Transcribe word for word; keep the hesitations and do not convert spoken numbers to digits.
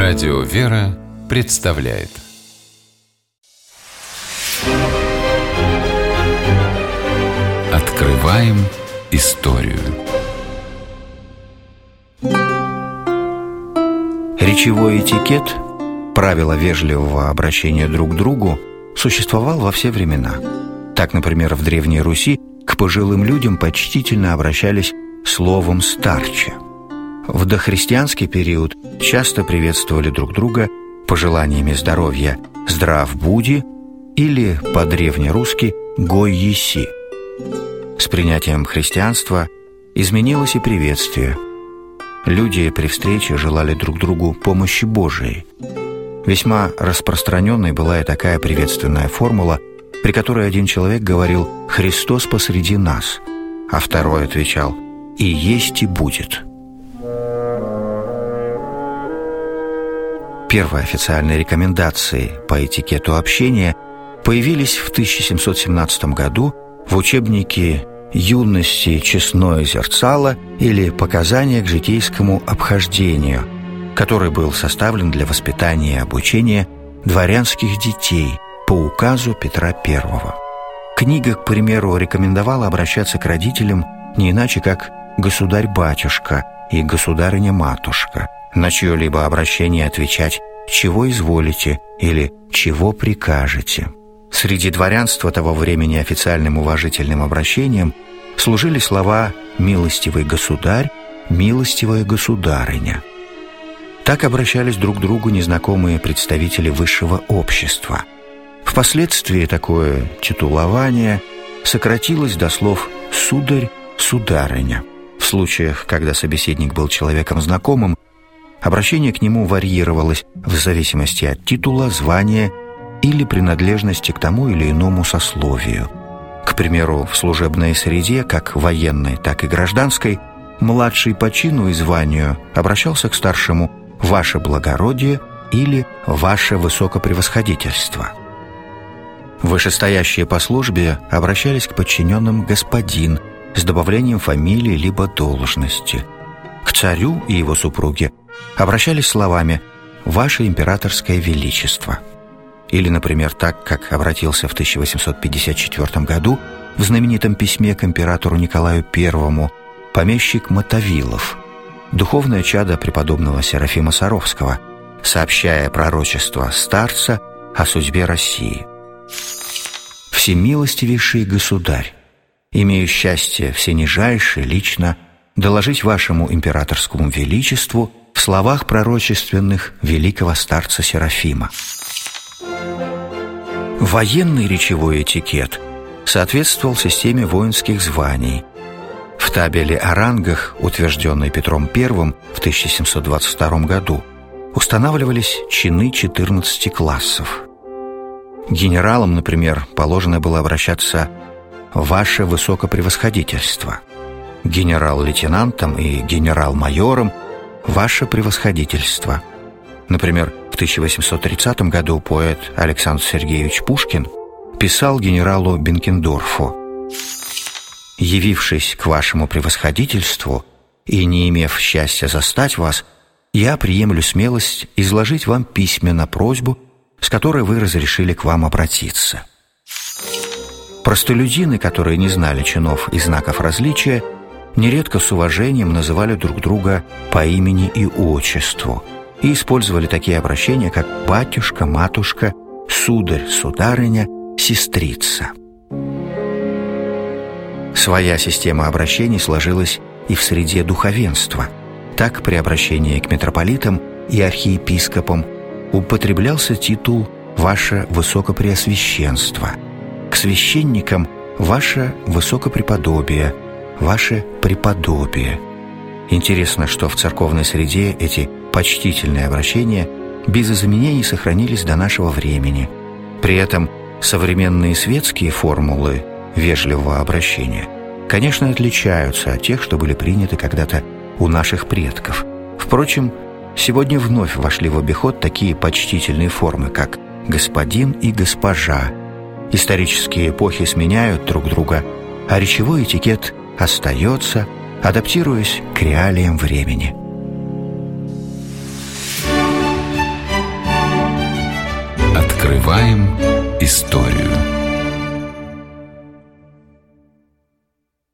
Радио «Вера» представляет Открываем историю. Речевой этикет, правила вежливого обращения друг к другу, существовал во все времена. Так, например, в Древней Руси к пожилым людям почтительно обращались словом «старче». В дохристианский период часто приветствовали друг друга пожеланиями здоровья «здрав буди» или по-древнерусски «гой еси». С принятием христианства изменилось и приветствие. Люди при встрече желали друг другу помощи Божией. Весьма распространенной была и такая приветственная формула, при которой один человек говорил «Христос посреди нас», а второй отвечал «И есть и будет». Первые официальные рекомендации по этикету общения появились в тысяча семьсот семнадцатом году в учебнике «Юности честное зерцало» или «Показания к житейскому обхождению», который был составлен для воспитания и обучения дворянских детей по указу Петра Первого. Книга, к примеру, рекомендовала обращаться к родителям не иначе, как «государь-батюшка» и «государыня-матушка», на чье-либо обращение отвечать «чего изволите» или «чего прикажете». Среди дворянства того времени официальным уважительным обращением служили слова «милостивый государь», «милостивая государыня». Так обращались друг к другу незнакомые представители высшего общества. Впоследствии такое титулование сократилось до слов «сударь», «сударыня». В случаях, когда собеседник был человеком знакомым, обращение к нему варьировалось в зависимости от титула, звания или принадлежности к тому или иному сословию. К примеру, в служебной среде, как военной, так и гражданской, младший по чину и званию обращался к старшему «Ваше благородие» или «Ваше высокопревосходительство». Вышестоящие по службе обращались к подчиненным «господин» с добавлением фамилии либо должности. К царю и его супруге обращались словами «Ваше императорское величество». Или, например, так, как обратился в тысяча восемьсот пятьдесят четвёртом году в знаменитом письме к императору Николаю Первому помещик Мотовилов, духовное чадо преподобного Серафима Саровского, сообщая пророчество старца о судьбе России. «Всемилостивейший государь, имею счастье всенижайше лично доложить вашему императорскому величеству в словах пророчественных великого старца Серафима». Военный речевой этикет соответствовал системе воинских званий. В табеле о рангах, утвержденной Петром Первым в тысяча семьсот двадцать втором году, устанавливались чины четырнадцати классов. Генералам, например, положено было обращаться «Ваше высокопревосходительство», генерал-лейтенантам и генерал-майорам «Ваше превосходительство». Например, в тысяча восемьсот тридцатом году поэт Александр Сергеевич Пушкин писал генералу Бенкендорфу: «Явившись к вашему превосходительству и не имев счастья застать вас, я приемлю смелость изложить вам письменно просьбу, с которой вы разрешили к вам обратиться». Простолюдины, которые не знали чинов и знаков различия, нередко с уважением называли друг друга по имени и отчеству и использовали такие обращения, как «батюшка», «матушка», «сударь», «сударыня», «сестрица». Своя система обращений сложилась и в среде духовенства. Так, при обращении к митрополитам и архиепископам употреблялся титул «Ваше Высокопреосвященство», к священникам «Ваше Высокопреподобие», «Ваше Преподобие». Интересно, что в церковной среде эти почтительные обращения без изменений сохранились до нашего времени. При этом современные светские формулы вежливого обращения, конечно, отличаются от тех, что были приняты когда-то у наших предков. Впрочем, сегодня вновь вошли в обиход такие почтительные формы, как «господин» и «госпожа». Исторические эпохи сменяют друг друга, а речевой этикет остается, адаптируясь к реалиям времени. Открываем историю.